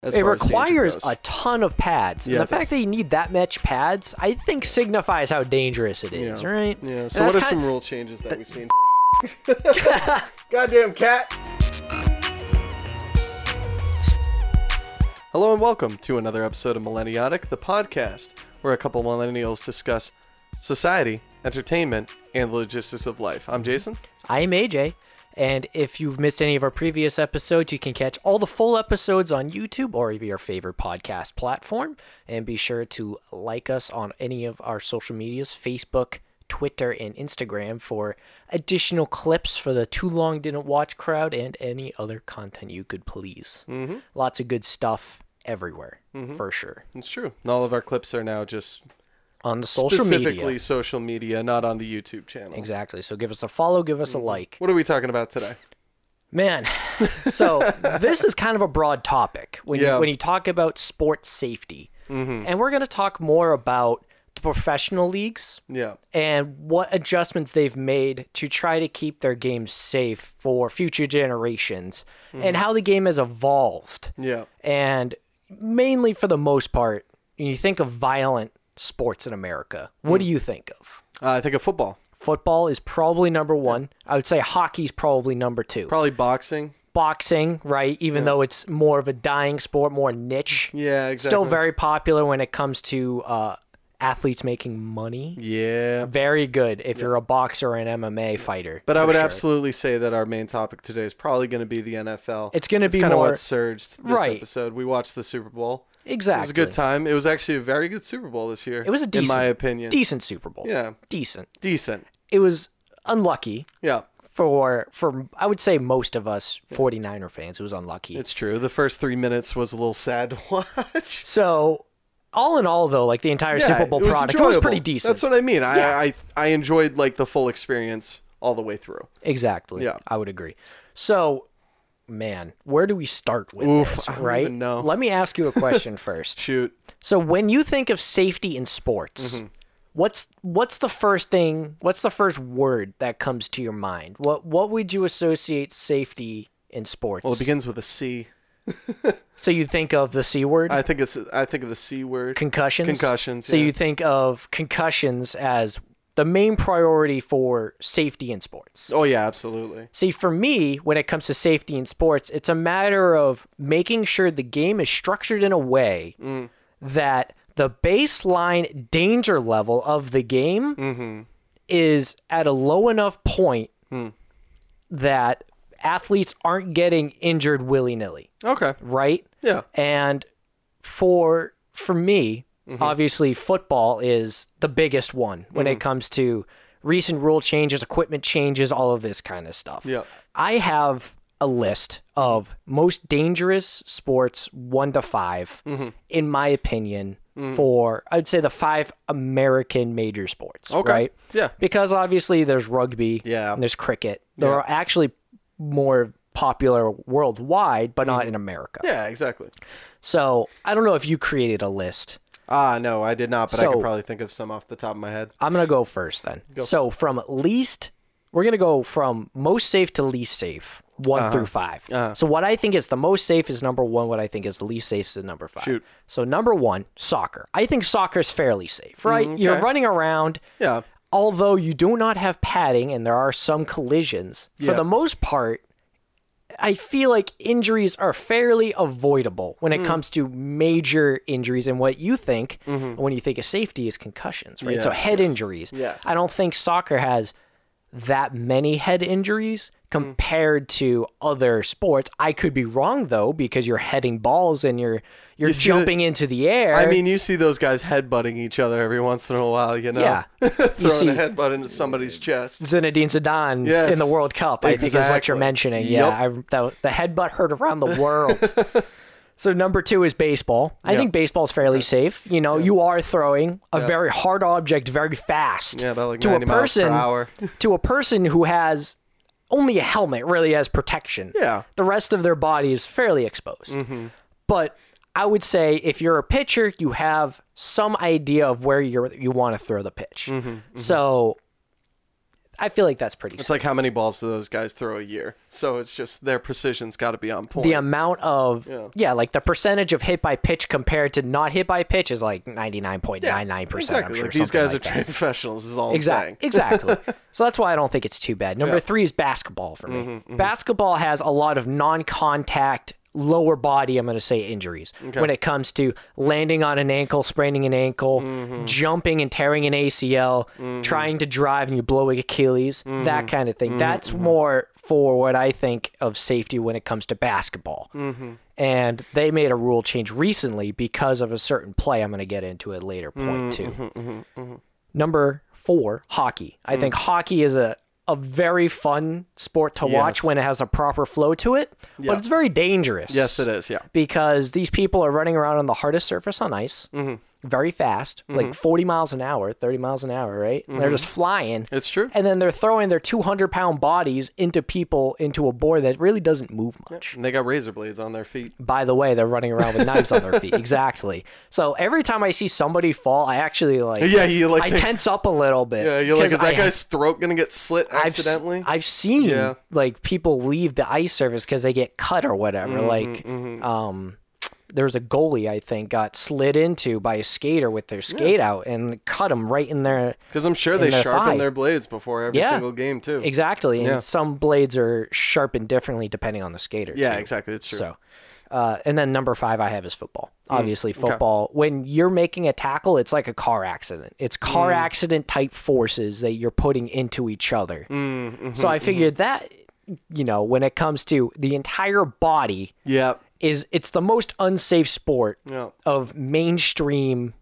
It requires a ton of pads. Yeah, and the fact that you need that much pads, I think signifies how dangerous it is, right? Yeah. So what are some rule changes that we've seen? Goddamn cat. Hello and welcome to another episode of Millenniatic, the podcast where a couple millennials discuss society, entertainment, and the logistics of life. I'm Jason. I'm AJ. And if you've missed any of our previous episodes, you can catch all the full episodes on YouTube or your favorite podcast platform. And be sure to like us on any of our social medias, Facebook, Twitter, and Instagram for additional clips for the Too Long Didn't Watch crowd and any other content you could please. Mm-hmm. Lots of good stuff everywhere, for sure. It's true. And all of our clips are now just on the social media. Specifically social media, not on the YouTube channel. Exactly. So give us a follow, give us a like. What are we talking about today? Man, so this is kind of a broad topic when you talk about sports safety. Mm-hmm. And we're going to talk more about the professional leagues and what adjustments they've made to try to keep their games safe for future generations and how the game has evolved. Yeah. And mainly for the most part, when you think of violent sports in America, what do you think of? I think of football. Football is probably number one. I would say hockey's probably number two. Probably boxing. Boxing, right? Even though it's more of a dying sport, more niche. Yeah, exactly. Still very popular when it comes to athletes making money. Yeah. Very good if you're a boxer or an MMA fighter. But I would absolutely say that our main topic today is probably going to be the NFL. It's going to be kind of more what surged this episode. We watched the Super Bowl. Exactly. It was a good time. It was actually a very good Super Bowl this year. It was a decent, in my opinion. Decent Super Bowl. Yeah. Decent. It was unlucky. Yeah. For I would say most of us 49er fans, it was unlucky. It's true. The first 3 minutes was a little sad to watch. So, all in all, though, like the entire Super Bowl product was pretty decent. That's what I mean. I enjoyed like the full experience all the way through. Exactly. Yeah. I would agree. So, man, where do we start with this, I don't right? even know. Let me ask you a question first. Shoot. So when you think of safety in sports, what's the first thing, what's the first word that comes to your mind? What would you associate safety in sports? Well, it begins with a C. So you think of the C word? I think of the C word. Concussions? Concussions, So you think of concussions as the main priority for safety in sports. Oh, yeah, absolutely. See, for me, when it comes to safety in sports, it's a matter of making sure the game is structured in a way that the baseline danger level of the game is at a low enough point that athletes aren't getting injured willy-nilly. Okay. Right? Yeah. And for me, obviously, football is the biggest one when it comes to recent rule changes, equipment changes, all of this kind of stuff. Yeah. I have a list of most dangerous sports 1 to 5, in my opinion, for, I'd say, the 5 American major sports. Okay. Right? Yeah. Because obviously there's rugby, Yeah. and there's cricket. There are actually more popular worldwide, but not in America. Yeah, exactly. So I don't know if you created a list. No, I did not, but I could probably think of some off the top of my head. I'm going to go first then. So we're going to go from most safe to least safe, 1 through 5. So what I think is the most safe is number 1. What I think is the least safe is number 5. Shoot. So number 1, soccer. I think soccer is fairly safe, right? Okay. You're running around. Yeah. Although you do not have padding and there are some collisions, for the most part, I feel like injuries are fairly avoidable when it comes to major injuries. And what you think when you think of safety is concussions, right? Yes, So head injuries. Yes. I don't think soccer has that many head injuries compared to other sports. I could be wrong, though, because you're heading balls and you're jumping into the air. I mean, you see those guys headbutting each other every once in a while, you know? Yeah. Throwing a headbutt into somebody's chest. Zinedine Zidane in the World Cup, I think is what you're mentioning. Yep. Yeah, the headbutt heard around the world. So number 2 is baseball. I think baseball is fairly safe. You know, you are throwing a very hard object very fast about like to 90 miles per hour. To a person who has only a helmet really has protection. Yeah. The rest of their body is fairly exposed. But I would say if you're a pitcher, you have some idea of where you want to throw the pitch. So I feel like that's pretty It's safe. like how many balls do those guys throw a year? So it's just their precision's got to be on point. The amount of like the percentage of hit by pitch compared to not hit by pitch is like 99.99%. Exactly. I'm sure Like these guys like are trained professionals. Is all I'm saying. Exactly. So that's why I don't think it's too bad. Number 3 is basketball for me. Basketball has a lot of non-contact lower body, I'm going to say, injuries when it comes to landing on an ankle, spraining an ankle, jumping and tearing an ACL, trying to drive and you blow Achilles, that kind of thing. That's more for what I think of safety when it comes to basketball. And they made a rule change recently because of a certain play. I'm going to get into it later point too. Number 4, hockey. I think hockey is a very fun sport to watch when it has a proper flow to it, but it's very dangerous. Yes, it is, yeah. Because these people are running around on the hardest surface on ice, very fast, like 40 miles an hour, 30 miles an hour, right? And they're just flying. It's true. And then they're throwing their 200-pound bodies into people, into a board that really doesn't move much. And they got razor blades on their feet. By the way, they're running around with knives on their feet. Exactly. So every time I see somebody fall, I actually I tense up a little bit. Yeah, you're like, is that guy's throat going to get slit accidentally? I've seen like people leave the ice surface because they get cut or whatever. There was a goalie, I think, got slid into by a skater with their skate out and cut him right in their Because I'm sure they sharpen their blades before every single game, too. Exactly. And some blades are sharpened differently depending on the skater, Yeah, too. exactly. It's true. So, and then number 5 I have is football. Obviously, football. When you're making a tackle, it's like a car accident. It's car accident type forces that you're putting into each other. So I figured that, when it comes to the entire body... Yeah. It's the most unsafe sport of mainstream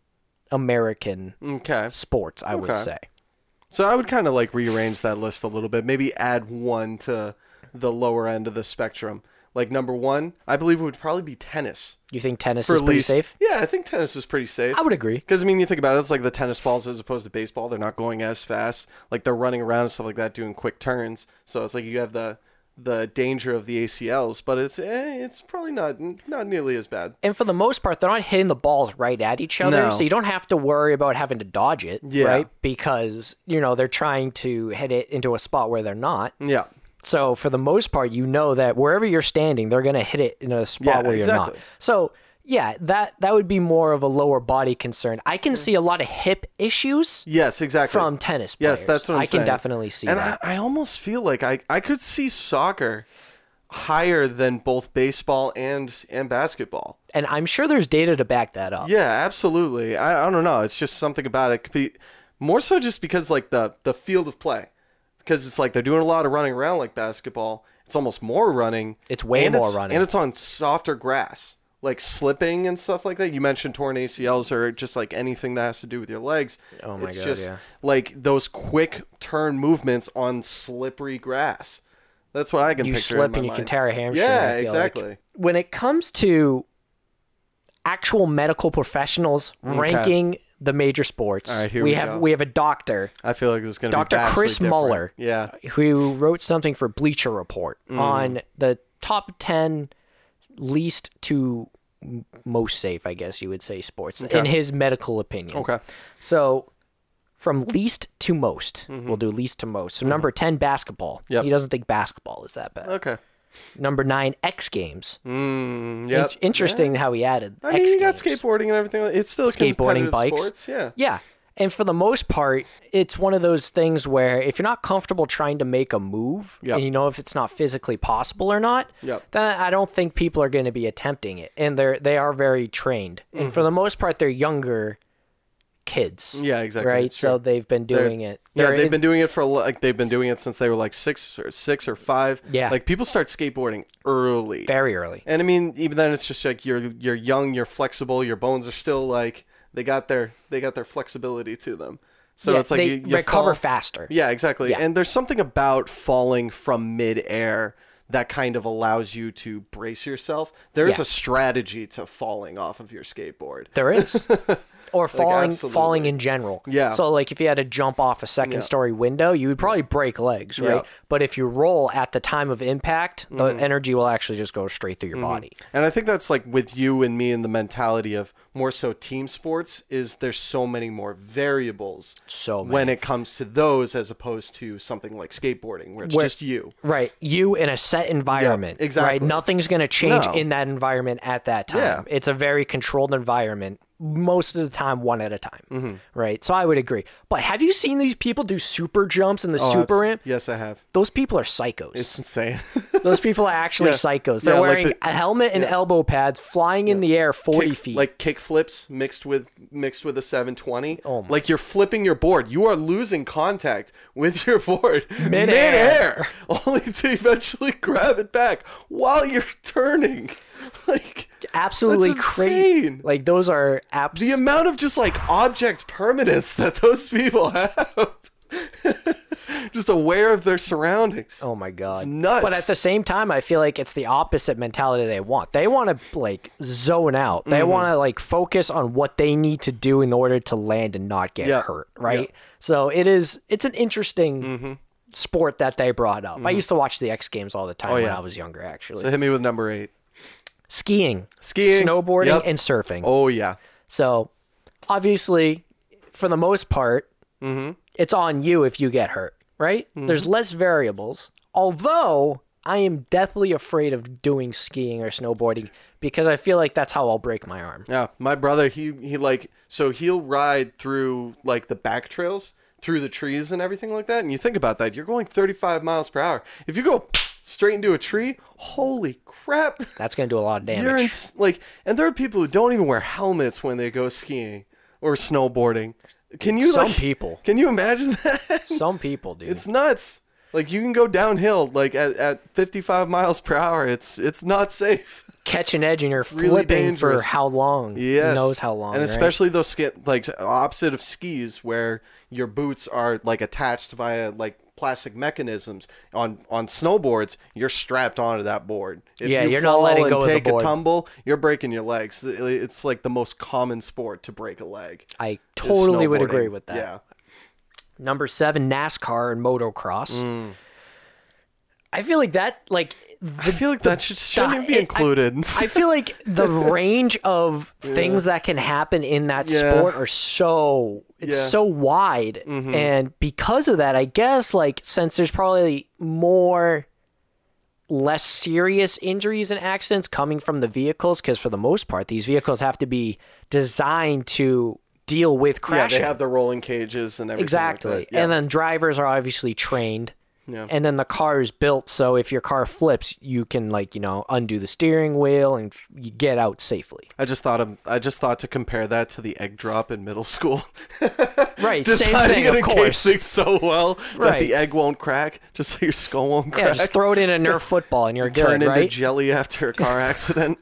American sports, I would say. So I would kind of like rearrange that list a little bit. Maybe add one to the lower end of the spectrum. Like number 1, I believe it would probably be tennis. You think tennis is pretty safe? Yeah, I think tennis is pretty safe. I would agree. Because, I mean, you think about it, it's like the tennis balls as opposed to baseball. They're not going as fast. Like, they're running around and stuff like that, doing quick turns. So it's like you have the danger of the ACLs, but it's probably not nearly as bad. And for the most part, they're not hitting the balls right at each other, so you don't have to worry about having to dodge it, right? Because, they're trying to hit it into a spot where they're not. Yeah. So for the most part, that wherever you're standing, they're going to hit it in a spot where you're not. So yeah, that would be more of a lower body concern. I can see a lot of hip issues. Yes, exactly. From tennis players. Yes, that's what I'm saying. I can definitely see that. And I almost feel like I could see soccer higher than both baseball and basketball. And I'm sure there's data to back that up. Yeah, absolutely. I don't know. It's just something about it. Could be more so just because like the field of play. Because it's like they're doing a lot of running around like basketball. It's almost more running. It's way more running. And it's on softer grass. Like slipping and stuff like that. You mentioned torn ACLs or just like anything that has to do with your legs. Oh my it's God, just like those quick turn movements on slippery grass. That's what I can picture. You slip in my and you mind. can tear a hamstring. Yeah, exactly. Like. When it comes to actual medical professionals ranking the major sports, all right, we have a doctor. I feel like this is going to be Dr. Chris different. Muller, who wrote something for Bleacher Report on the top 10 least to most safe, I guess you would say, sports in his medical opinion. Okay. So from least to most, we'll do least to most. So number 10, basketball. He doesn't think basketball is that bad. Okay. Number 9, X Games. Yep. Interesting how he added I mean, you got skateboarding and everything. It's still skateboarding, bikes. Sports. Yeah. Yeah. And for the most part, it's one of those things where if you're not comfortable trying to make a move, and you know if it's not physically possible or not, then I don't think people are going to be attempting it. And they are very trained. And for the most part, they're younger kids. Yeah, exactly. Right? So they've been doing it. They've been doing it they've been doing it since they were like 6 or 5. Yeah. Like people start skateboarding early. Very early. And I mean, even then it's just like you're young, you're flexible, your bones are still like they got their flexibility to them. So it's like they you recover faster. Yeah, exactly. Yeah. And there's something about falling from midair that kind of allows you to brace yourself. There is a strategy to falling off of your skateboard. There is. or falling absolutely. in general. Yeah. So like if you had to jump off a second story window, you would probably break legs, right? Yeah. But if you roll at the time of impact, the energy will actually just go straight through your body. And I think that's like with you and me in the mentality of more so team sports is there's so many more variables when it comes to those as opposed to something like skateboarding where it's just you. Right. You in a set environment. Yeah, exactly. Right. Nothing's going to change No. in that environment at that time. Yeah. It's a very controlled environment. Most of the time, one at a time, right? So I would agree. But have you seen these people do super jumps in the super ramp? Yes, I have. Those people are psychos. It's insane. Those people are actually psychos. They're like wearing a helmet and elbow pads, flying in the air 40 feet. Like kick flips mixed with a 720. Oh my. Like you're flipping your board. You are losing contact with your board Midair. only to eventually grab it back while you're turning. Like Absolutely that's crazy. insane. Like those are The amount of just like object permanence that those people have. Just aware of their surroundings. Oh my god. It's nuts. But at the same time, I feel like it's the opposite mentality they want. They want to like zone out. They want to like focus on what they need to do in order to land and not get hurt, right? So it's an interesting sport that they brought up. I used to watch the X Games all the time when I was younger, actually. So hit me with number 8. Skiing, Yep. snowboarding, and surfing. Oh yeah. So obviously, for the most part, it's on you if you get hurt, right? There's less variables. Although I am deathly afraid of doing skiing or snowboarding because I feel like that's how I'll break my arm. Yeah, my brother, he like, so he'll ride through like the back trails through the trees and everything like that. And you think about that, you're going 35 miles per hour. If you go straight into a tree, holy crap. That's going to do a lot of damage. You're and there are people who don't even wear helmets when they go skiing or snowboarding. Can you Some people. Can you imagine that? Some people do. It's nuts. Like you can go downhill like at 55 miles per hour. It's not safe. Catch an edge and you're really flipping dangerous. for how long? Yes. Who knows how long? And right? especially those like opposite of skis where your boots are like attached via like plastic mechanisms. On snowboards, you're strapped onto that board. If you you're fall not letting and go of the take board. a tumble, you're breaking your legs. It's like the most common sport to break a leg. I totally would snowboarding. agree with that. Yeah. Number 7, NASCAR and motocross. I feel like that, like... I feel like that shouldn't even be included. I feel like the range of things that can happen in that sport are so wide. And because of that, I guess, like, since there's probably less serious injuries and accidents coming from the vehicles, because for the most part, these vehicles have to be designed to deal with crashing. Yeah, they have the rolling cages and everything. Exactly. Like that. Yeah. And then drivers are obviously trained. Yeah. And then the car is built so if your car flips, you can undo the steering wheel and you get out safely. I just thought to compare that to the egg drop in middle school. Right, Deciding same thing, to of encase course. things so well that Right. the egg won't crack, just so your skull won't crack. Yeah, just throw it in a Nerf football and you're Turn good, into right? jelly after a car accident.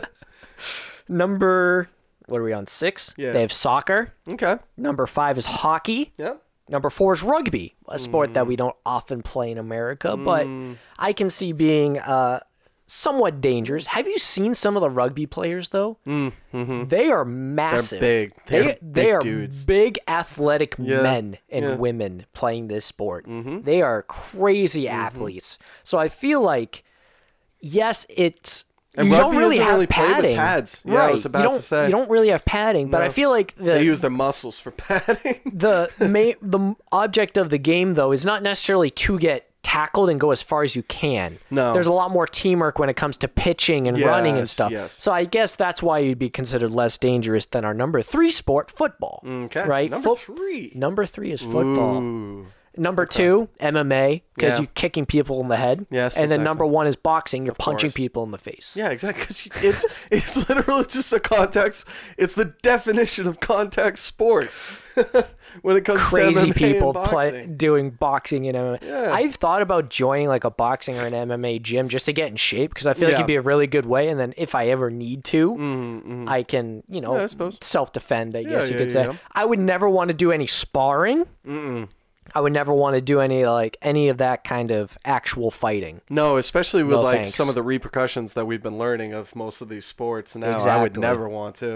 Number, what are we on, 6? Yeah. They have soccer. Okay. Number 5 is hockey. Yeah. Number 4 is rugby, a sport that we don't often play in America, but I can see being somewhat dangerous. Have you seen some of the rugby players, though? They are massive. They're big. They're They big are dudes. big athletic men and women playing this sport. They are crazy athletes. So I feel like, yes, it's... And you rugby don't really doesn't have really play with padding. pads. Yeah, right. I was about to say. You don't really have padding, but I feel like They use their muscles for padding. the object of the game, though, is not necessarily to get tackled and go as far as you can. No. There's a lot more teamwork when it comes to pitching and running and stuff. Yes. So I guess that's why you'd be considered less dangerous than our number 3 sport, football. Okay. Right? Number 3. Number 3 is football. Ooh. Number 2, MMA, because Yeah. you're kicking people in the head. Yes, And then exactly. number 1 is boxing. You're punching course. people in the face. Yeah, exactly. 'Cause it's literally just a contact. It's the definition of contact sport. When it comes to Crazy MMA people and boxing. doing boxing and MMA. Yeah. I've thought about joining like a boxing or an MMA gym just to get in shape because I feel like Yeah. it'd be a really good way. And then if I ever need to, I can, I suppose. self-defend, I guess you could yeah, say. yeah. I would never want to do any sparring. I would never want to do any of that kind of actual fighting. No, especially with No, like thanks. some of the repercussions that we've been learning of most of these sports now. I would Exactly. never want to.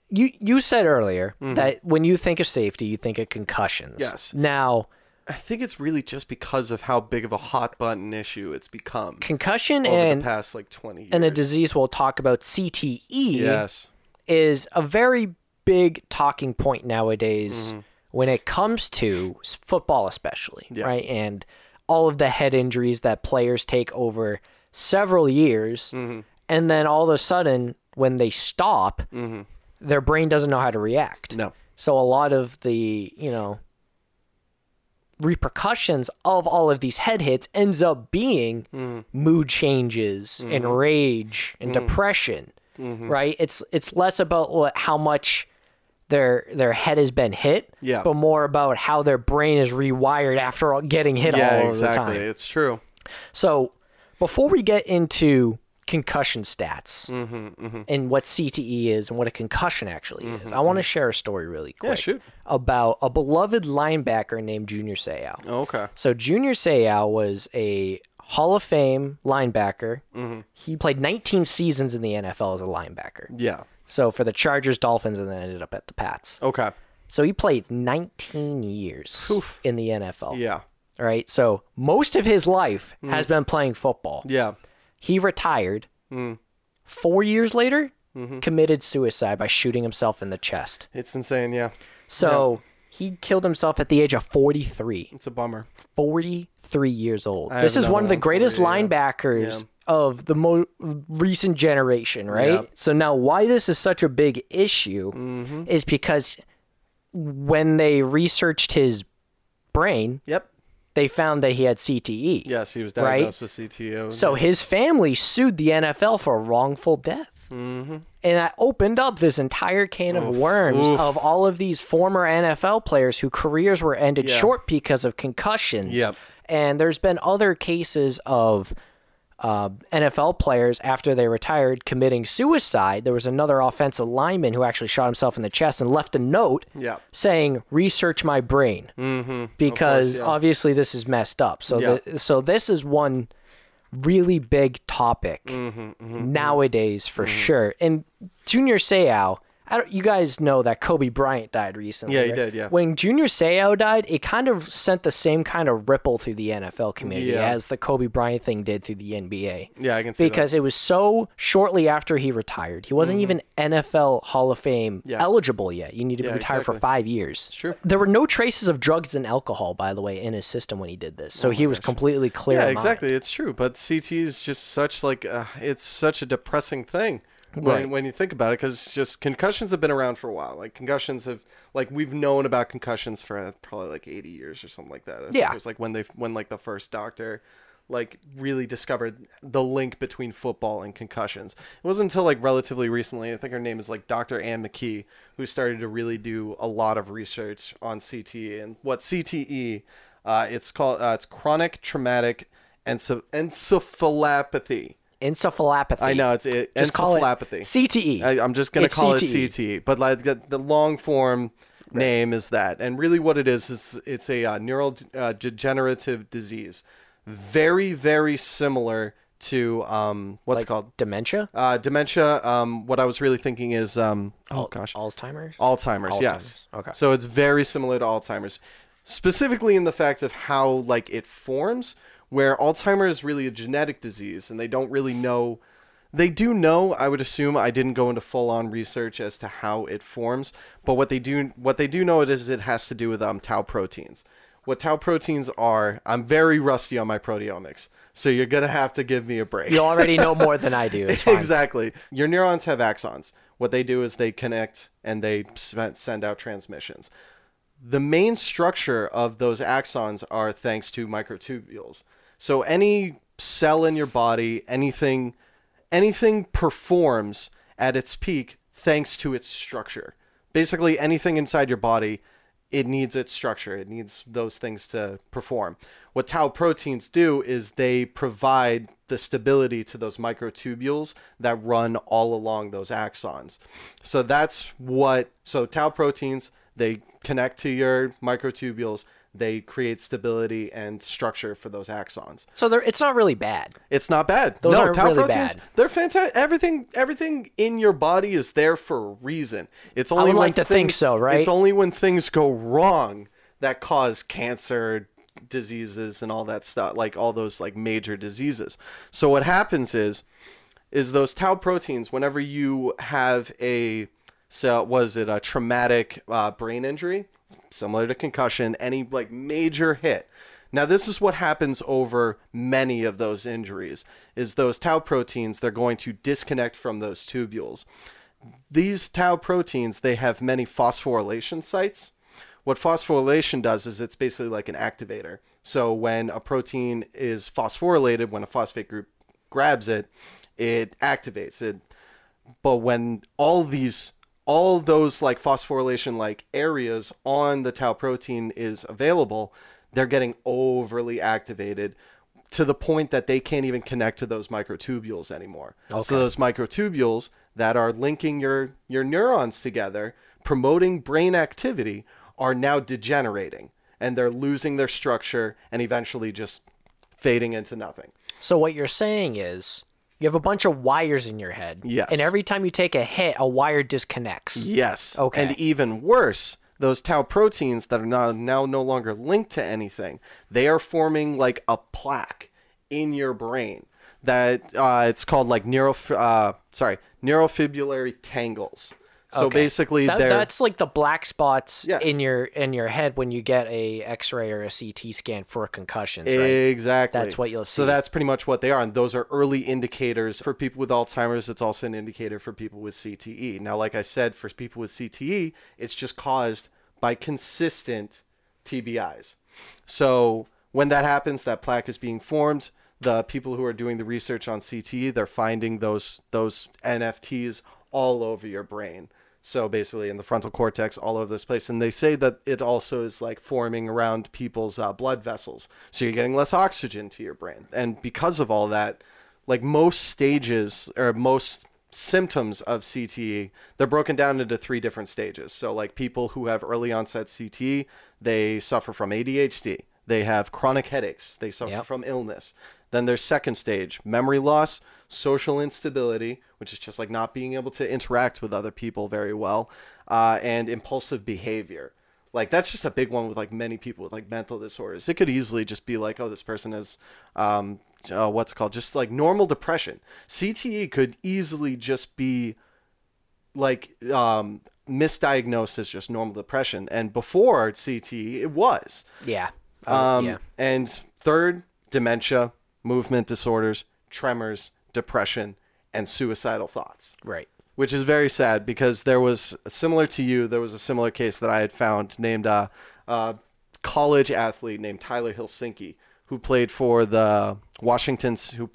you said earlier that when you think of safety, you think of concussions. Yes. Now, I think it's really just because of how big of a hot button issue it's become concussion over and the past like 20 years. and a disease we'll talk about, CTE, Yes. is a very big talking point nowadays when it comes to football, especially, Yeah. right? And all of the head injuries that players take over several years, and then all of a sudden, when they stop, their brain doesn't know how to react. No. So a lot of the, repercussions of all of these head hits ends up being mood changes and rage and depression, right? It's less about how much their head has been hit, Yeah. but more about how their brain is rewired after getting hit all of the time. It's true. So before we get into concussion stats and what CTE is and what a concussion actually is, I want to share a story really quick shoot. about a beloved linebacker named Junior Seau. Oh, okay. So Junior Seau was a Hall of Fame linebacker. He played 19 seasons in the NFL as a linebacker. Yeah. So for the Chargers, Dolphins, and then ended up at the Pats. Okay. So he played 19 years Oof. in the NFL. Yeah. All right. So most of his life has been playing football. Yeah. He retired. 4 years later, committed suicide by shooting himself in the chest. It's insane. Yeah. So he killed himself at the age of 43. It's a bummer. 43 years old. I This have is one of another the one for greatest you, yeah. linebackers Yeah. of the recent generation, right? Yeah. So now why this is such a big issue is because when they researched his brain, Yep. they found that he had CTE. Yes, he was Right? diagnosed with CTO. So his family sued the NFL for wrongful death. And that opened up this entire can of worms of all of these former NFL players whose careers were ended short because of concussions. Yep. And there's been other cases of NFL players after they retired committing suicide. There was another offensive lineman who actually shot himself in the chest and left a note Yeah. saying, "Research my brain," because yeah. obviously this is messed up. So, Yeah. so this is one really big topic nowadays for sure. And Junior Seau, you guys know that Kobe Bryant died recently. Yeah, he right? did, yeah. When Junior Seau died, it kind of sent the same kind of ripple through the NFL community Yeah. as the Kobe Bryant thing did through the NBA. Yeah, I can see Because it was so shortly after he retired. He wasn't even NFL Hall of Fame Yeah. eligible yet. You need to be Yeah, retired for exactly. 5 years. It's true. There were no traces of drugs and alcohol, by the way, in his system when he did this. So he was completely clear. that. of Yeah, mind. exactly. It's true. But CT is just such like it's such a depressing thing Right. when you think about it, because just concussions have been around for a while. Like concussions have we've known about concussions for probably like 80 years or something like that. I think Yeah. it was like when like the first doctor like really discovered the link between football and concussions. It wasn't until like relatively recently, I think her name is like Dr. Ann McKee, who started to really do a lot of research on CTE and what CTE. It's called. It's chronic traumatic encephalopathy. Encephalopathy. I know it's Just call it encephalopathy. CTE. I'm just gonna It's call CTE. it CTE, but like the long form name is that, and really what it is it's a neural degenerative disease, very very similar to what's it called Dementia? dementia. What I was really thinking is Alzheimer's? Alzheimer's. Yes. Okay. So it's very similar to Alzheimer's, specifically in the fact of how like it forms. Where Alzheimer's is really a genetic disease, and they don't really know. They do know, I would assume. I didn't go into full-on research as to how it forms, but what they do know it has to do with tau proteins. What tau proteins are, I'm very rusty on my proteomics, so you're gonna have to give me a break. You already know more than I do. It's fine. Exactly. Your neurons have axons. What they do is they connect and they send out transmissions. The main structure of those axons are thanks to microtubules. So any cell in your body, anything performs at its peak thanks to its structure. Basically, anything inside your body, it needs its structure. It needs those things to perform. What tau proteins do is they provide the stability to those microtubules that run all along those axons. So tau proteins, they connect to your microtubules. they create stability and structure for those axons. So it's not really bad. It's not bad. Those no, aren't tau really proteins, bad. they're fantastic. Everything in your body is there for a reason. It's only would when like to think so, right? It's only when things go wrong that cause cancer, diseases, and all that stuff, like all those like major diseases. So what happens is those tau proteins, whenever you have a traumatic brain injury, similar to concussion, any like major hit. Now, this is what happens over many of those injuries, is those tau proteins, they're going to disconnect from those tubules. These tau proteins, they have many phosphorylation sites. What phosphorylation does is it's basically like an activator. So when a protein is phosphorylated, when a phosphate group grabs it, it activates it. But when all those like phosphorylation like areas on the tau protein is available, they're getting overly activated to the point that they can't even connect to those microtubules anymore. Okay. So those microtubules that are linking your neurons together, promoting brain activity, are now degenerating, and they're losing their structure and eventually just fading into nothing. So what you're saying is you have a bunch of wires in your head. Yes. And every time you take a hit, a wire disconnects. Yes. Okay. And even worse, those tau proteins that are now no longer linked to anything, they are forming like a plaque in your brain that it's called like neurofibrillary tangles. So Okay. basically, that's like the black spots Yes. in your head when you get a X-ray or a CT scan for concussions, right? Exactly. That's what you'll see. So that's pretty much what they are. And those are early indicators for people with Alzheimer's. It's also an indicator for people with CTE. Now, like I said, for people with CTE, it's just caused by consistent TBIs. So when that happens, that plaque is being formed. The people who are doing the research on CTE, they're finding those NFTs all over your brain. So basically in the frontal cortex, all over this place. And they say that it also is like forming around people's blood vessels. So you're getting less oxygen to your brain. And because of all that, like most stages or most symptoms of CTE, they're broken down into 3 different stages. So like people who have early onset CTE, they suffer from ADHD. They have chronic headaches. They suffer from illness. Then there's second stage, memory loss, social instability, which is just like not being able to interact with other people very well, and impulsive behavior. Like that's just a big one with like many people with like mental disorders. It could easily just be like, oh, this person has what's it called? Just like normal depression. CTE could easily just be like misdiagnosed as just normal depression. And before CTE, it was. Yeah. And third, dementia, movement disorders, tremors, depression, and suicidal thoughts. Right. Which is very sad because there was, similar to you, there was a similar case that I had found named a college athlete named Tyler Helsinki who played for Washington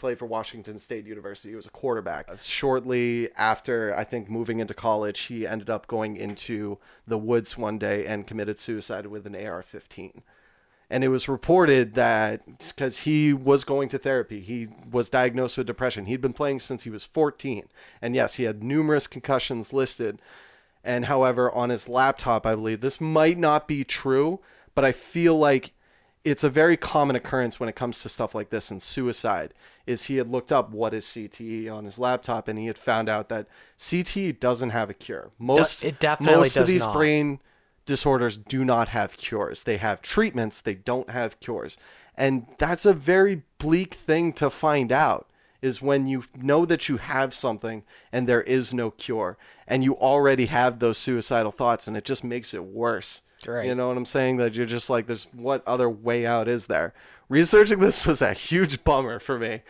State University. He was a quarterback. Shortly after, I think, moving into college, he ended up going into the woods one day and committed suicide with an AR-15. And it was reported that because he was going to therapy, he was diagnosed with depression. He'd been playing since he was 14. And yes, he had numerous concussions listed. And however, on his laptop, I believe, this might not be true, but I feel like it's a very common occurrence when it comes to stuff like this and suicide, is he had looked up what is CTE on his laptop, and he had found out that CTE doesn't have a cure. Most of these brain disorders do not have cures. They have treatments. They don't have cures. And that's a very bleak thing to find out, is when you know that you have something and there is no cure and you already have those suicidal thoughts, and it just makes it worse. Right. You know what I'm saying? That you're just like, there's what other way out is there? Researching this was a huge bummer for me.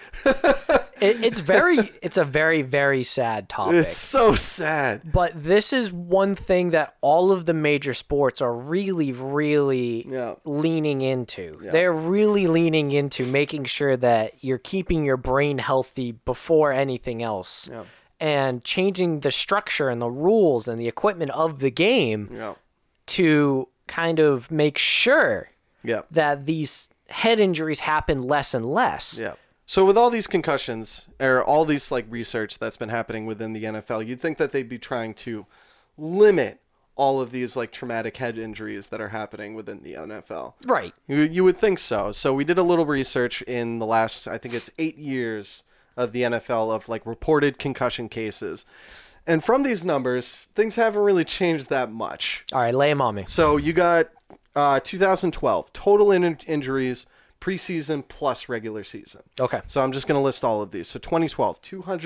It's a very, very sad topic. It's so sad. But this is one thing that all of the major sports are really, really leaning into. Yeah. They're really leaning into making sure that you're keeping your brain healthy before anything else. Yeah. And changing the structure and the rules and the equipment of the game to kind of make sure that these head injuries happen less and less. Yeah. So with all these concussions, or all these like research that's been happening within the NFL, you'd think that they'd be trying to limit all of these like traumatic head injuries that are happening within the NFL. Right. You would think so. So we did a little research in the last, I think it's 8 years of the NFL of like reported concussion cases. And from these numbers, things haven't really changed that much. All right, lay them on me. So you got 2012, total injuries, preseason plus regular season. Okay. So I'm just going to list all of these. So 2012,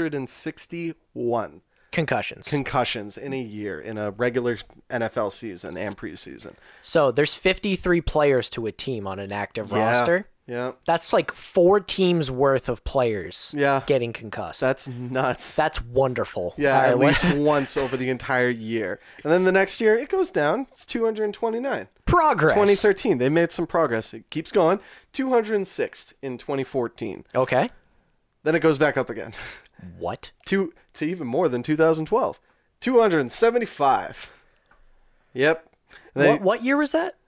261 concussions in a year in a regular NFL season and preseason. So there's 53 players to a team on an active roster. Yeah. That's like 4 teams worth of players Yeah. getting concussed. That's nuts. That's wonderful. Yeah, All right, at least once over the entire year. And then the next year, it goes down. It's 229. Progress. 2013, they made some progress. It keeps going. 206 in 2014. Okay. Then it goes back up again. What? to even more than 2012. 275. Yep. What year was that?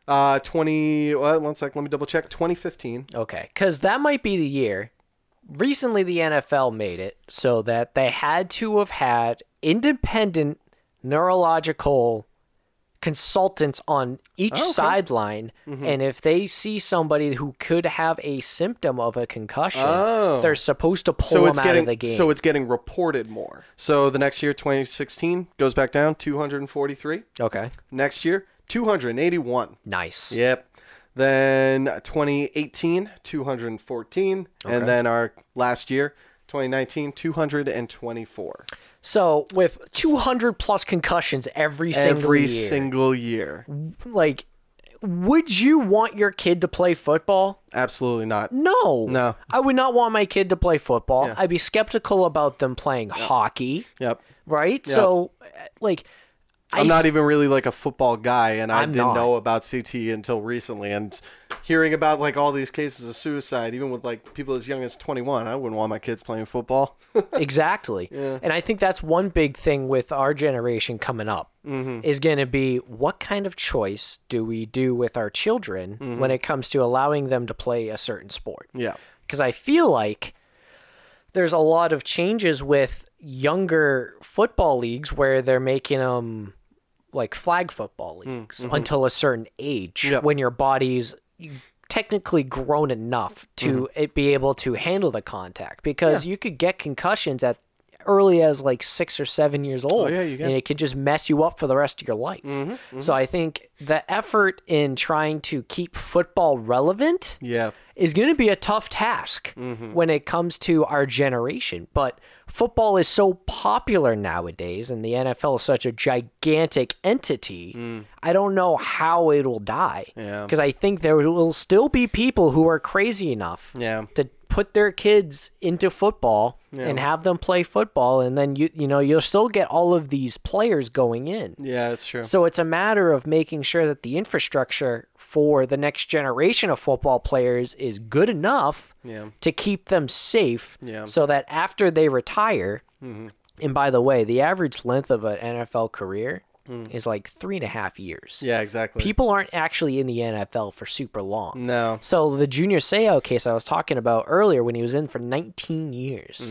1 sec, let me double check. 2015. Okay, because that might be the year. Recently, the NFL made it so that they had to have had independent neurological consultants on each sideline, and if they see somebody who could have a symptom of a concussion, they're supposed to pull them out of the game. So it's getting reported more. So the next year, 2016, goes back down, 243. Okay. Next year, 281. Nice. Yep. Then 2018, 214. Okay. And then our last year, 2019, 224. So with 200 plus concussions every single year. Like, would you want your kid to play football? Absolutely not. No. I would not want my kid to play football. Yeah. I'd be skeptical about them playing hockey. Yep. Right? Yep. So, like, I'm not even really like a football guy, and I I'm didn't not. know about CTE until recently. And hearing about like all these cases of suicide, even with like people as young as 21, I wouldn't want my kids playing football. Exactly. Yeah. And I think that's one big thing with our generation coming up is going to be what kind of choice do we do with our children when it comes to allowing them to play a certain sport? Yeah. Because I feel like there's a lot of changes with younger football leagues where they're making them like flag football leagues until a certain age Yep. when your body's technically grown enough to it be able to handle the contact, because you could get concussions at early as like 6 or 7 years old, yeah, you can. and it could just mess you up for the rest of your life. So I think the effort in trying to keep football relevant Yeah. is going to be a tough task when it comes to our generation. But football is so popular nowadays, and the NFL is such a gigantic entity, I don't know how it'll die. Yeah. Because I think there will still be people who are crazy enough Yeah. to put their kids into football and have them play football, and then you'll still get all of these players going in. Yeah, it's true. So it's a matter of making sure that the infrastructure for the next generation of football players is good enough Yeah. to keep them safe, Yeah. so that after they retire, and by the way, the average length of an NFL career is like 3.5 years. Yeah, exactly. People aren't actually in the NFL for super long. No. So the Junior Seau case I was talking about earlier, when he was in for 19 years,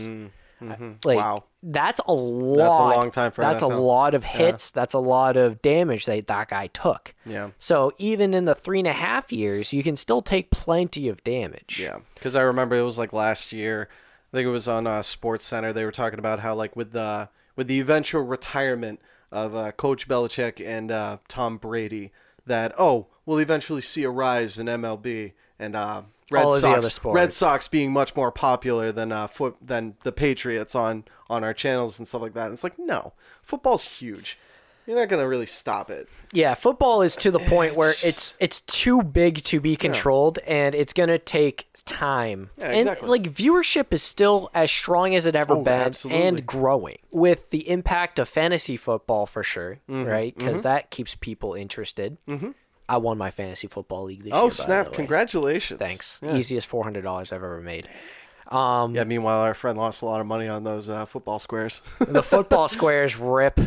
like, Wow. that's a lot. That's a long time for That's NFL. a lot of hits. That's a lot of damage that guy took. Yeah. So even in the 3.5 years, you can still take plenty of damage. Yeah, because I remember it was like last year. I think it was on Sports Center. They were talking about how like with the eventual retirement of Coach Belichick and Tom Brady, that we'll eventually see a rise in MLB and Red All of the other Sox. sports. Red Sox being much more popular than than the Patriots on our channels and stuff like that. And it's like, no, football's huge. You're not gonna really stop it. Yeah, football is to the point where it's too big to be controlled, and it's gonna take time. Yeah, exactly. And like viewership is still as strong as it ever been, absolutely. and growing with the impact of fantasy football for sure, right? Because that keeps people interested. I won my fantasy football league this year. Oh by snap! the way. Congratulations. Thanks. Yeah. Easiest $400 I've ever made. Yeah. Meanwhile, our friend lost a lot of money on those football squares. The football squares rip.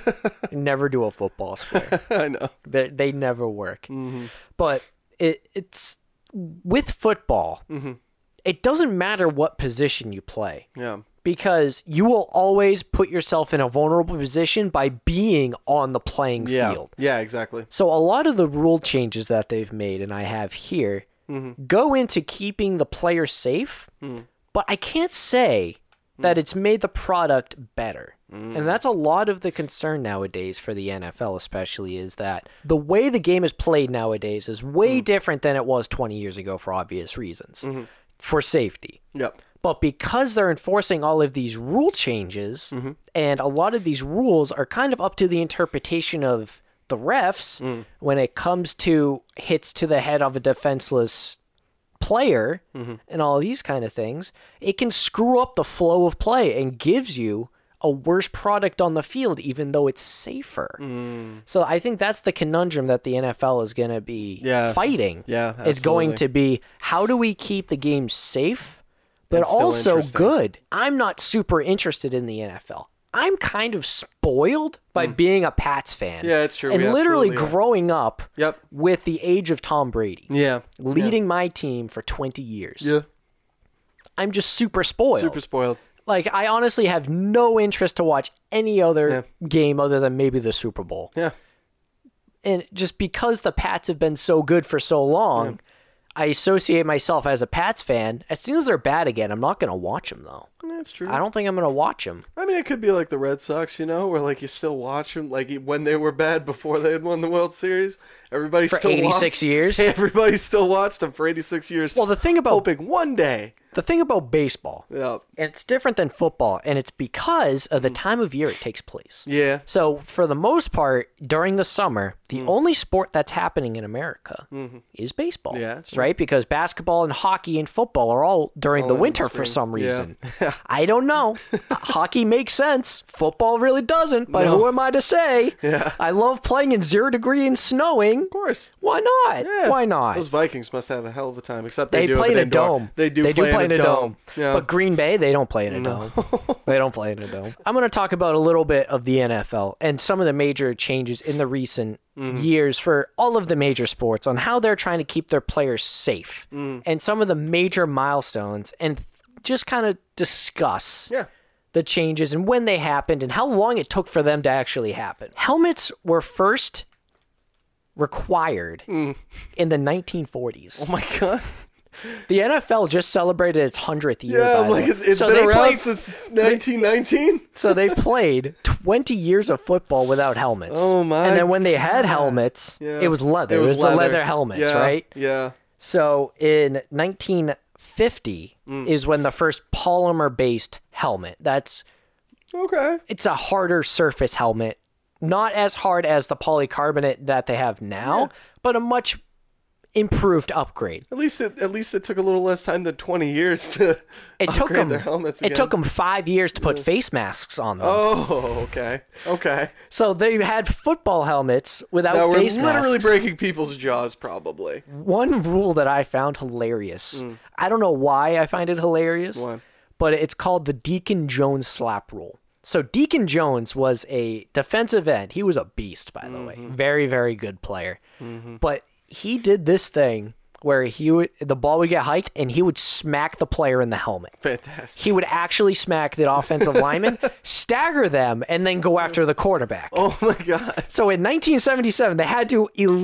Never do a football square. I know. They never work. But it's with football. It doesn't matter what position you play. Yeah. because you will always put yourself in a vulnerable position by being on the playing field. Yeah, exactly. So a lot of the rule changes that they've made, and I have here, go into keeping the player safe, but I can't say that it's made the product better. And that's a lot of the concern nowadays for the NFL especially, is that the way the game is played nowadays is way different than it was 20 years ago for obvious reasons, for safety. Yep. But because they're enforcing all of these rule changes, and a lot of these rules are kind of up to the interpretation of the refs when it comes to hits to the head of a defenseless player and all these kind of things, it can screw up the flow of play and gives you a worse product on the field, even though it's safer. So I think that's the conundrum that the NFL is going to be fighting. Yeah, It's going to be, how do we keep the game safe, but And still also interesting. good? I'm not super interested in the NFL. I'm kind of spoiled by being a Pats fan. Yeah, it's true. And We literally absolutely are. growing up Yep. with the age of Tom Brady, Yeah. leading my team for 20 years. Yeah. I'm just super spoiled. Super spoiled. Like, I honestly have no interest to watch any other game other than maybe the Super Bowl. Yeah. And just because the Pats have been so good for so long, I associate myself as a Pats fan. As soon as they're bad again, I'm not going to watch them, though. That's true. I don't think I'm going to watch them. I mean, it could be like the Red Sox, where like you still watch them, like when they were bad before they had won the World Series. Everybody For still 86 watched. years? Everybody still watched them for 86 years. Well, the thing about hoping one day. baseball, Yeah. it's different than football, and it's because of the time of year it takes place. Yeah. So, for the most part, during the summer, the only sport that's happening in America is baseball. Yeah, that's true. right? Because basketball and hockey and football are all during the in winter for spring. some Yeah. reason. I don't know. Hockey makes sense. Football really doesn't, but No. who am I to say? Yeah. I love playing in 0 degree and snowing. Of course. Why not? Yeah. Why not? Those Vikings must have a hell of a time, except They do play have in an a indoor. dome. They do play in a dome. Yeah. But Green Bay, they don't play in a dome. They don't play in a dome. I'm going to talk about a little bit of the NFL and some of the major changes in the recent years for all of the major sports on how they're trying to keep their players safe and some of the major milestones, and just kind of discuss the changes and when they happened and how long it took for them to actually happen. Helmets were first required in the 1940s. Oh my god. The NFL just celebrated its 100th year. Yeah, by the like way. it's So been they around played- since 1919. So they've played 20 years of football without helmets. Oh my And then when they had helmets, Yeah. it was leather. It was the leather helmets, Yeah, right? Yeah. So in 1950 is when the first polymer-based helmet. Okay. It's a harder surface helmet, not as hard as the polycarbonate that they have now, but a much improved upgrade. At least it took a little less time than 20 years to upgrade their helmets again. It took them 5 years to put face masks on them. Oh, okay. Okay. So they had football helmets without Now we're face literally masks. breaking people's jaws, probably. One rule that I found hilarious. I don't know why I find it hilarious, Why? but it's called the Deacon Jones slap rule. So Deacon Jones was a defensive end. He was a beast, by the way. Very, very good player. But he did this thing where the ball would get hiked and he would smack the player in the helmet. Fantastic. He would actually smack the offensive lineman, stagger them, and then go after the quarterback. Oh my god. So in 1977, they had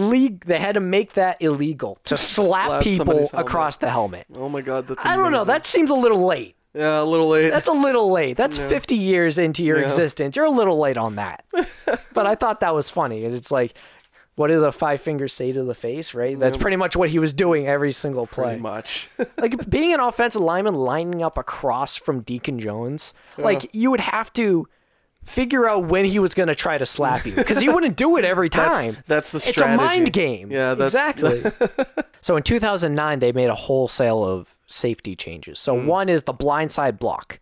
to make that illegal to slap slap people somebody's helmet. across the helmet. Oh my god, that's I amazing. don't know. That seems a little late. Yeah, a little late. That's a little late. That's 50 years into your Yeah. existence. You're a little late on that. But I thought that was funny. It's like, what do the 5 fingers say to the face, right? That's pretty much what he was doing every single play. Pretty much. Like being an offensive lineman lining up across from Deacon Jones, like you would have to figure out when he was going to try to slap you because he wouldn't do it every time. That's the It's strategy. a mind game. Yeah, that's exactly. So in 2009, they made a wholesale of safety changes. So one is the blindside block.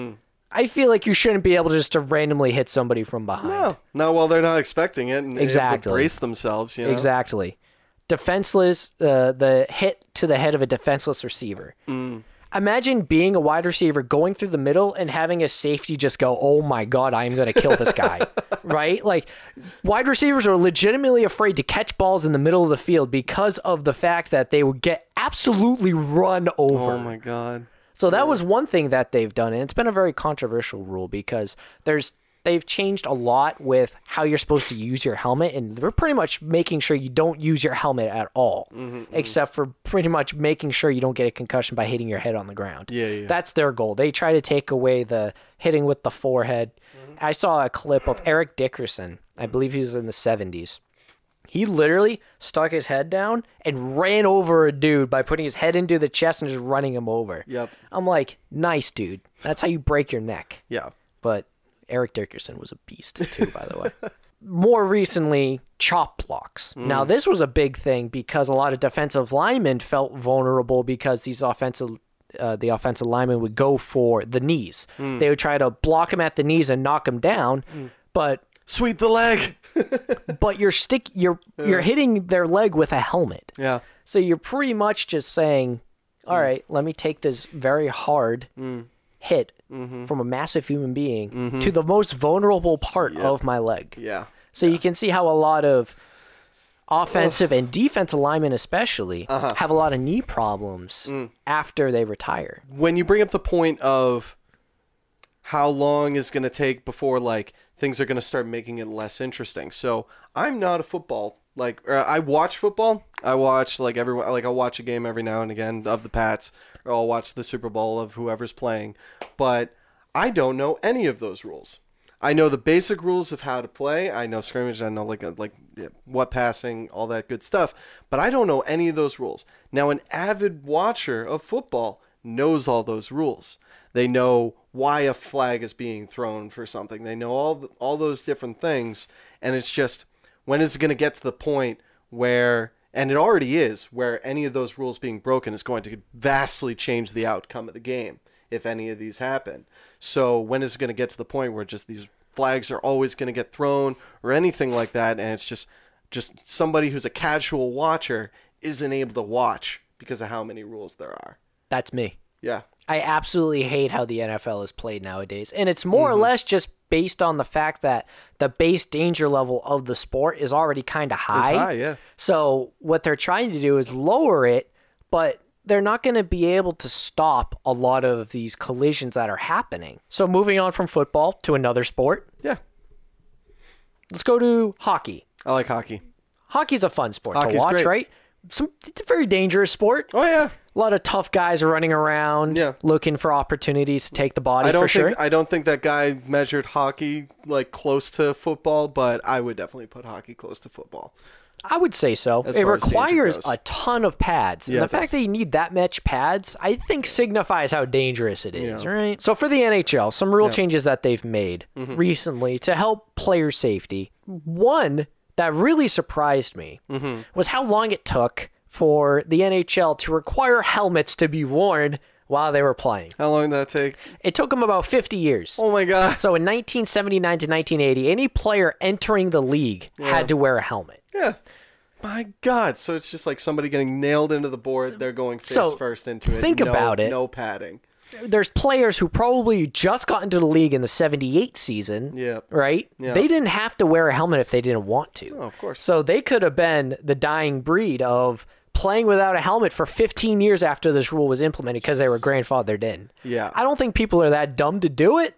I feel like you shouldn't be able to randomly hit somebody from behind. No, not while they're not expecting it and able Exactly. to brace themselves, Exactly. Defenseless, the hit to the head of a defenseless receiver. Imagine being a wide receiver going through the middle and having a safety just go, oh my God, I am going to kill this guy. Right? Like, wide receivers are legitimately afraid to catch balls in the middle of the field because of the fact that they would get absolutely run over. Oh my god. So that was one thing that they've done, and it's been a very controversial rule because they've changed a lot with how you're supposed to use your helmet, and they're pretty much making sure you don't use your helmet at all, except for pretty much making sure you don't get a concussion by hitting your head on the ground. Yeah. That's their goal. They try to take away the hitting with the forehead. I saw a clip of Eric Dickerson. I believe he was in the 70s. He literally stuck his head down and ran over a dude by putting his head into the chest and just running him over. Yep. I'm like, nice, dude. That's how you break your neck. Yeah. But Eric Dickerson was a beast, too, by the way. More recently, chop blocks. Now, this was a big thing because a lot of defensive linemen felt vulnerable because the offensive linemen would go for the knees. They would try to block him at the knees and knock him down, but Sweep the leg. but you're hitting their leg with a helmet. Yeah. So you're pretty much just saying, all right, let me take this very hard hit from a massive human being to the most vulnerable part of my leg. Yeah. So you can see how a lot of offensive and defensive linemen especially have a lot of knee problems after they retire. When you bring up the point of how long is going to take before things are going to start making it less interesting. So I'm not a football, I watch football. I watch everyone, I'll watch a game every now and again of the Pats, or I'll watch the Super Bowl of whoever's playing, but I don't know any of those rules. I know the basic rules of how to play. I know scrimmage. I know what passing, all that good stuff. But I don't know any of those rules. Now, an avid watcher of football knows all those rules. They know why a flag is being thrown for something. They know all those different things. And it's just, when is it going to get to the point where, and it already is, where any of those rules being broken is going to vastly change the outcome of the game if any of these happen. So when is it going to get to the point where just these flags are always going to get thrown or anything like that, and it's just somebody who's a casual watcher isn't able to watch because of how many rules there are? That's me. Yeah. I absolutely hate how the NFL is played nowadays. And it's more or less just based on the fact that the base danger level of the sport is already kind of high. It's high, yeah. So what they're trying to do is lower it, but they're not going to be able to stop a lot of these collisions that are happening. So moving on from football to another sport. Yeah. Let's go to hockey. I like hockey. Hockey's a fun sport Hockey's to watch, great. right? It's a very dangerous sport. Oh, yeah. A lot of tough guys running around looking for opportunities to take the body sure. I don't think that guy measured hockey close to football, but I would definitely put hockey close to football. I would say so. As it far as danger requires goes. a ton of pads. And Yeah, the it fact does. that you need that much pads, I think signifies how dangerous it is, Yeah. right? So for the NHL, some rule changes that they've made recently to help player safety. One that really surprised me was how long it took for the NHL to require helmets to be worn while they were playing. How long did that take? It took them about 50 years. Oh, my God. So in 1979 to 1980, any player entering the league had to wear a helmet. Yeah. My God. So it's just like somebody getting nailed into the board. They're going face first into it. Think about it. No padding. There's players who probably just got into the league in the 78 season, right? Yeah. They didn't have to wear a helmet if they didn't want to. Oh, of course. So they could have been the dying breed of playing without a helmet for 15 years after this rule was implemented because they were grandfathered in. Yeah. I don't think people are that dumb to do it.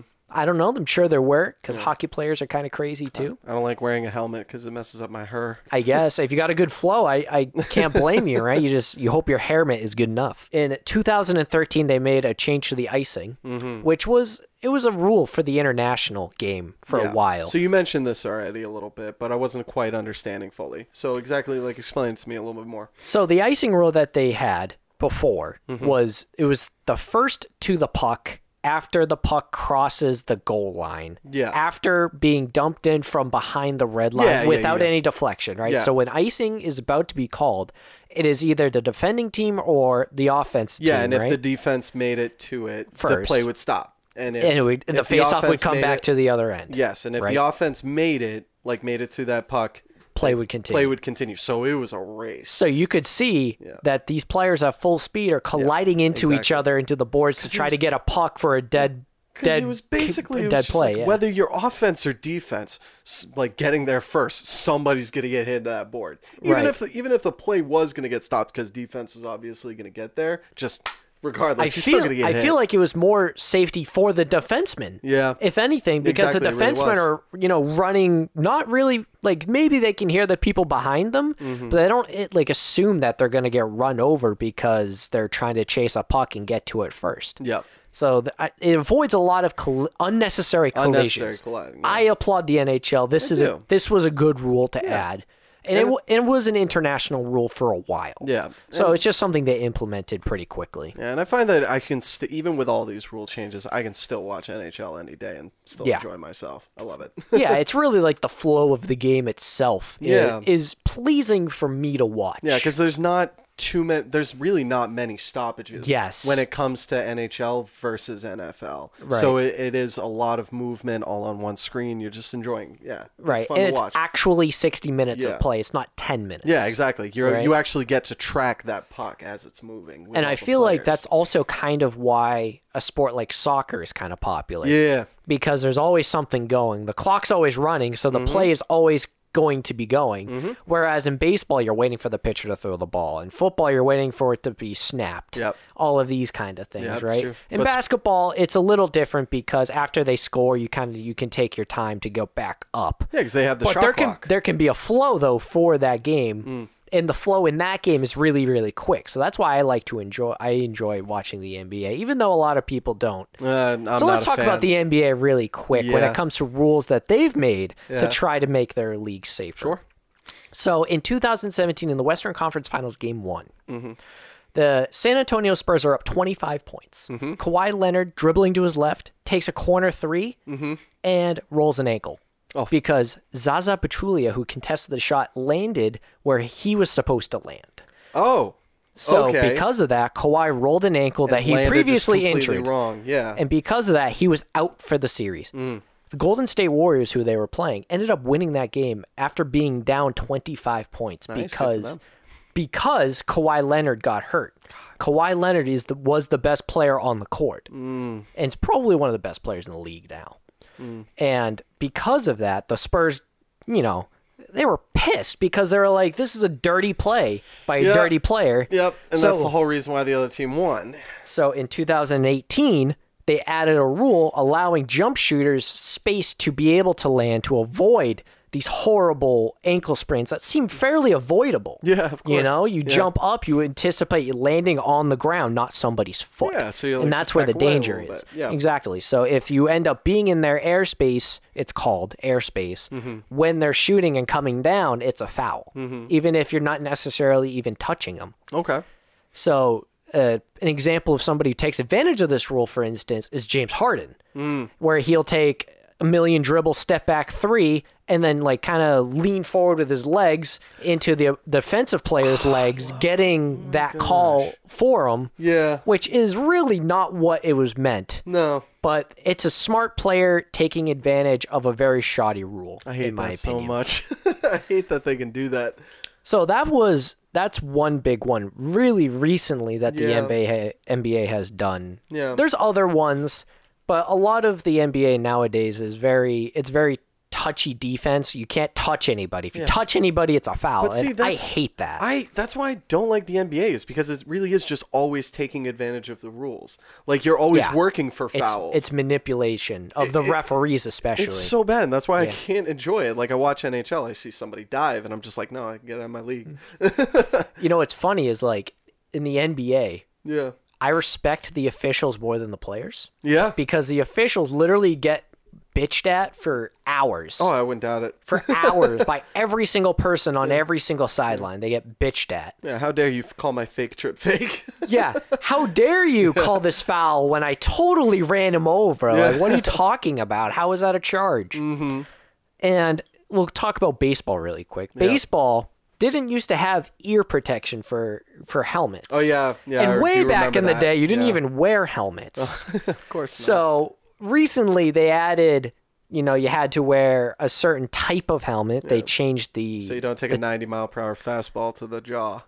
I don't know. I'm sure there were because hockey players are kind of crazy too. I don't like wearing a helmet because it messes up my hair. I guess if you got a good flow, I can't blame you, right? You hope your helmet is good enough. In 2013, they made a change to the icing, which was a rule for the international game for a while. So you mentioned this already a little bit, but I wasn't quite understanding fully. So exactly, explain it to me a little bit more. So the icing rule that they had before was the first to the puck after the puck crosses the goal line. Yeah. After being dumped in from behind the red line without any deflection, right? Yeah. So when icing is about to be called, it is either the defending team or the offense team, Yeah, and right? if the defense made it to it, the First. play would stop. And if, and the face-off would come back to the other end. Yes, and if right? the offense made it to that puck, play would continue. Play would continue. So it was a race. So you could see that these players at full speed are colliding into each other, into the boards to try to get a puck for a dead it was basically dead play. Whether your offense or defense, getting there first, somebody's gonna get hit into that board. Even if the play was gonna get stopped because defense was obviously gonna get there, just regardless. He's still going to get hit. I feel like it was more safety for the defensemen. Yeah. If anything, because Exactly, the it really defensemen was. are, running not really like maybe they can hear the people behind them, Mm-hmm. but they don't assume that they're going to get run over because they're trying to chase a puck and get to it first. Yep. So it avoids a lot of unnecessary collisions. Unnecessary colliding, yeah. I applaud the NHL. This was a good rule to add. And it was an international rule for a while. Yeah. So it's just something they implemented pretty quickly. Yeah, and I find that I can even with all these rule changes, I can still watch NHL any day and still enjoy myself. I love it. Yeah, it's really like the flow of the game itself. Yeah. Is pleasing for me to watch. Yeah, because there's not too many. There's really not many stoppages. Yes. When it comes to NHL versus NFL, Right. so it is a lot of movement all on one screen. You're just enjoying. Yeah. Right, It's fun and to it's watch. actually 60 minutes Yeah. of play. It's not 10 minutes. Yeah, exactly. Right. You actually get to track that puck as it's moving. with And all I the feel like players. that's also kind of why a sport like soccer is kind of popular. Yeah. Because there's always something going. The clock's always running, so the Mm-hmm. play is always going to be going. Whereas in baseball, you're waiting for the pitcher to throw the ball. In football, you're waiting for it to be snapped. Yep. All of these kind of things, Yeah, that's right? true. In But basketball, it's a little different because after they score, you can take your time to go back up. Yeah, because they have the But shot clock. there can be a flow though for that game. And the flow in that game is really, really quick. So that's why I enjoy watching the NBA, even though a lot of people don't. I'm So let's not a talk fan. about the NBA really quick when Yeah. it comes to rules that they've made Yeah. to try to make their league safer. Sure. So in 2017, in the Western Conference Finals, Game 1, Mm-hmm. the San Antonio Spurs are up 25 points. Mm-hmm. Kawhi Leonard dribbling to his left, takes a corner three, and rolls an ankle. Oh. Because Zaza Pachulia, who contested the shot, landed where he was supposed to land. Oh. So okay. because of that, Kawhi rolled an ankle that he Landed just previously completely injured. wrong. Yeah. And because of that, he was out for the series. The Golden State Warriors, who they were playing, ended up winning that game after being down 25 points Nice, good for because Kawhi Leonard got hurt. Kawhi Leonard was the best player on the court. And it's probably one of the best players in the league now. And because of that, the Spurs, they were pissed because they were like, this is a dirty play by a Yeah. dirty player. Yep, and So- that's the whole reason why the other team won. So in 2018, they added a rule allowing jump shooters space to be able to land to avoid these horrible ankle sprains that seem fairly avoidable. Yeah, of course. You Yeah. jump up, you anticipate landing on the ground, not somebody's foot. Yeah, so you like and to that's where the back away a danger little is. bit. Yeah. Exactly. So if you end up being in their airspace, it's called airspace. Mm-hmm. When they're shooting and coming down, it's a foul, even if you're not necessarily even touching them. Okay. So an example of somebody who takes advantage of this rule, for instance, is James Harden, where he'll take a million dribble step back three and then kind of lean forward with his legs into the defensive player's legs, getting that call for him, Yeah. which is really not what it was meant. No. But it's a smart player taking advantage of a very shoddy rule, I hate in my that opinion. so much. I hate that they can do that. So that's one big one really recently that the Yeah. NBA has done. Yeah. There's other ones, but a lot of the NBA nowadays is very touchy defense. You can't touch anybody. If you touch anybody, it's a foul. But see, and I that's hate that. That's why I don't like the NBA is because it really is just always taking advantage of the rules. Like you're always Yeah. working for fouls. It's manipulation of the referees, especially. It's so bad, and that's why I can't enjoy it. Like I watch NHL, I see somebody dive, and I'm just like, no, I can get out of my league. What's funny is in the NBA, Yeah. I respect the officials more than the players Yeah. because the officials literally get bitched at for hours. Oh, I wouldn't doubt it. For hours by every single person on every single sideline. They get bitched at. Yeah. How dare you call my fake trip fake? Yeah. How dare you call this foul when I totally ran him over? Like, what are you talking about? How is that a charge? Mm-hmm. And we'll talk about baseball really quick. Baseball didn't used to have ear protection for helmets. Oh yeah. Yeah. I And way do back remember in the that. day, you didn't Yeah. even wear helmets. Of course. Not. So recently they added, you had to wear a certain type of helmet. They changed the So you don't take a 90-mile-per-hour fastball to the jaw.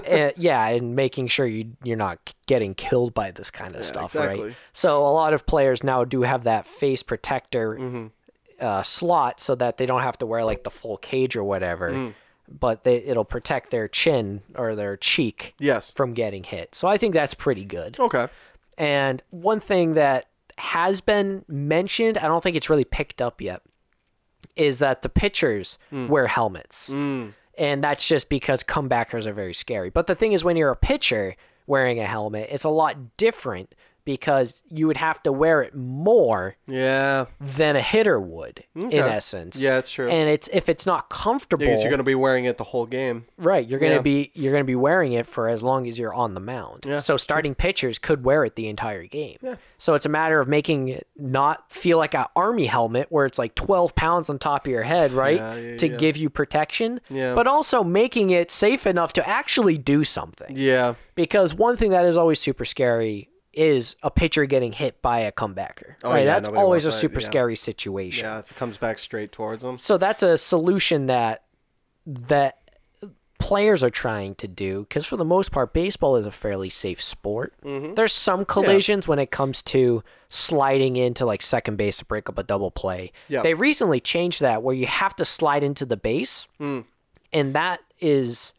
and making sure you're not getting killed by this kind of stuff, exactly. right? So a lot of players now do have that face protector Mm-hmm. slot so that they don't have to wear the full cage or whatever. but it'll protect their chin or their cheek Yes. from getting hit. So I think that's pretty good. Okay. And one thing that has been mentioned, I don't think it's really picked up yet, is that the pitchers wear helmets. And that's just because comebackers are very scary. But the thing is, when you're a pitcher wearing a helmet, it's a lot different because you would have to wear it more Yeah. than a hitter would, in Okay. essence. Yeah, it's true. And if it's not comfortable, Because you're going to be wearing it the whole game. right, you're gonna Yeah. be wearing it for as long as you're on the mound. Yeah, So starting pitchers could wear it the entire game. Yeah. So it's a matter of making it not feel like an army helmet where it's like 12 pounds on top of your head, right, to yeah. give you protection. Yeah. But also making it safe enough to actually do something. Yeah. Because one thing that is always super scary is a pitcher getting hit by a comebacker. Oh, right? yeah, That's nobody always a wants that, super yeah. scary situation. Yeah, if it comes back straight towards them. So that's a solution that players are trying to do, because for the most part, baseball is a fairly safe sport. There's some collisions when it comes to sliding into like second base to break up a double play. Yeah. They recently changed that where you have to slide into the base, and that is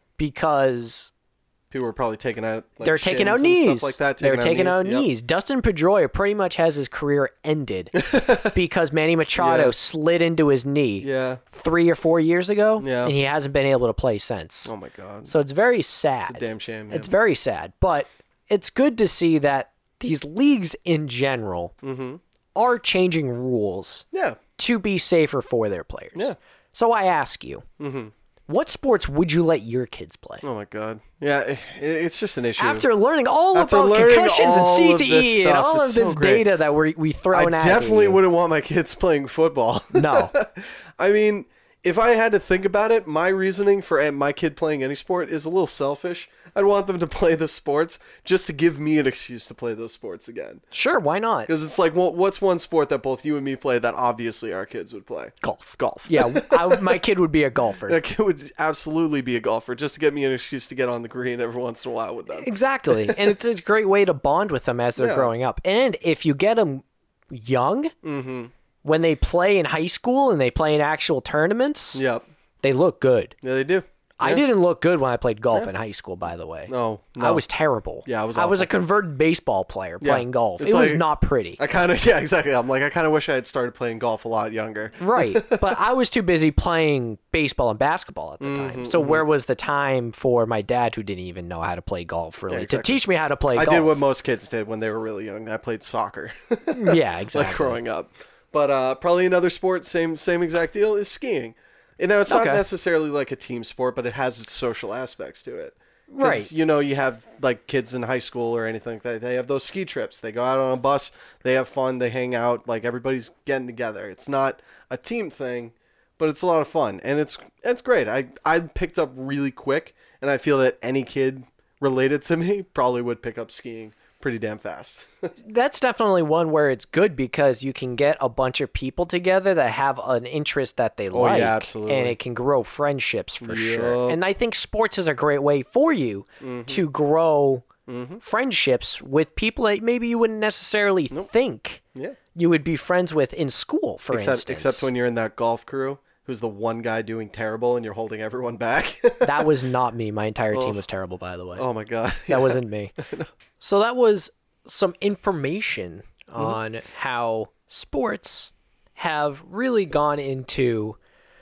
because People were probably taking out like, they're taking shins out and knees. stuff like that. They're taking out Yep. knees. Dustin Pedroia pretty much has his career ended because Manny Machado Yeah. slid into his knee Yeah. 3 or 4 years ago, Yeah. and he hasn't been able to play since. Oh my god. So it's very sad. It's a damn shame. Yeah. It's very sad, but it's good to see that these leagues in general are changing rules yeah. to be safer for their players. Yeah. So I ask you, what sports would you let your kids play? Oh my god. Yeah, it's just an issue. After learning all After about learning concussions all and of this CTE and stuff, all of it's so this great. data that we thrown I at definitely you. wouldn't want my kids playing football. No. I mean, if I had to think about it, my reasoning for my kid playing any sport is a little selfish. I'd want them to play the sports just to give me an excuse to play those sports again. Sure, why not? Because it's like, well, what's one sport that both you and me play that obviously our kids would play? Golf. Golf. Yeah, my kid would be a golfer. That kid would absolutely be a golfer just to get me an excuse to get on the green every once in a while with them. Exactly. And it's a great way to bond with them as they're Yeah. growing up. And if you get them young, when they play in high school and they play in actual tournaments, Yep. they look good. Yeah, they do. I Yeah. didn't look good when I played golf in high school, by the way. No, I was terrible. Yeah, I was I was a awful. converted baseball player playing golf. It's It was like- not pretty. I kind of, yeah, exactly. I'm like, I kind of wish I had started playing golf a lot younger. Right. But I was too busy playing baseball and basketball at the time. So where was the time for my dad, who didn't even know how to play golf, really, exactly. to teach me how to play I golf? did what most kids did when they were really young. I played soccer, Yeah, exactly. like growing up. But probably another sport, same exact deal, is skiing. You know, it's not Okay. necessarily like a team sport, but it has its social aspects to it. 'Cause, Right. You know, you have like kids in high school or anything like that. They have those ski trips. They go out on a bus. They have fun. They hang out. Like everybody's getting together. It's not a team thing, but it's a lot of fun, and it's great. I picked up really quick, and I feel that any kid related to me probably would pick up skiing pretty damn fast. That's definitely one where it's good because you can get a bunch of people together that have an interest that they like. yeah, absolutely. And it can grow friendships for sure. Yup. And I think sports is a great way for you to grow friendships with people that maybe you wouldn't necessarily think Yeah. you would be friends with in school, for instance. Except when you're in that golf crew who's the one guy doing terrible and you're holding everyone back. That was not me. My entire team was terrible, by the way. Oh my god. That wasn't me. So that was some information on how sports have really gone into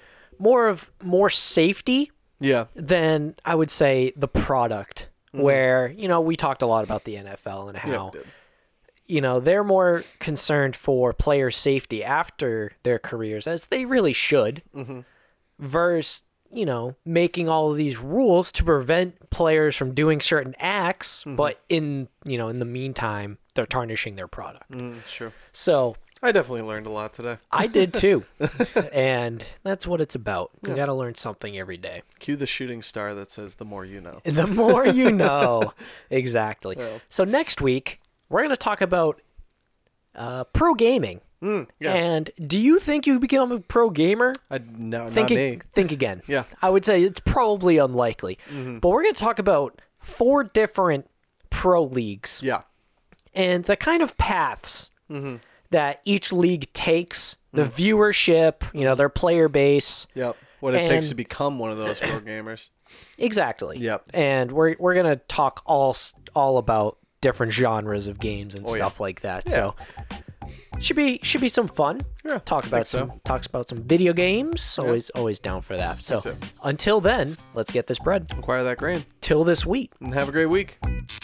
more safety Yeah. than I would say the product. Where, you know, we talked a lot about the NFL and Yeah, how, we did. you know, they're more concerned for player safety after their careers, as they really should, versus, you know, making all of these rules to prevent players from doing certain acts, but in the meantime, they're tarnishing their product. It's true. So I definitely learned a lot today. I did too. And that's what it's about. You got to learn something every day. Cue the shooting star that says the more you know. The more you know. Exactly. Well. So next week, we're going to talk about pro gaming. Yeah. And do you think you become a pro gamer? No, Think, not me. think again. Yeah. I would say it's probably unlikely. But we're going to talk about 4 different pro leagues Yeah. and the kind of paths that each league takes, the viewership, you know, their player base, Yep. what it takes And- to become one of those pro gamers. Exactly. Yep. And we're gonna talk all about different genres of games and Oh, stuff like that. Yeah. So should be some fun. Yeah, Talk about so. talks about some video games. Always down for that. So That's it. until then, let's get this bread. Acquire that grain Till this week. and have a great week.